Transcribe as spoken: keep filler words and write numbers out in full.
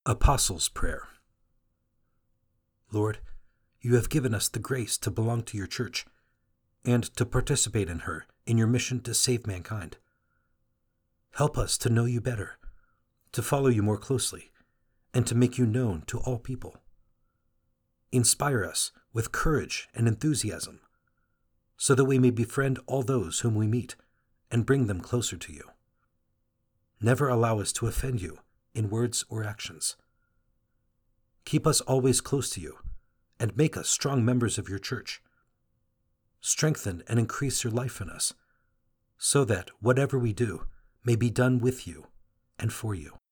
Apostles' Prayer. Lord, you have given us the grace to belong to your church and to participate in her in your mission to save mankind. Help us to know you better, to follow you more closely, and to make you known to all people. Inspire us with courage and enthusiasm, so that we may befriend all those whom we meet and bring them closer to you. Never allow us to offend you in words or actions. Keep us always close to you and make us strong members of your church. Strengthen and increase your life in us, so that whatever we do may be done with you and for you.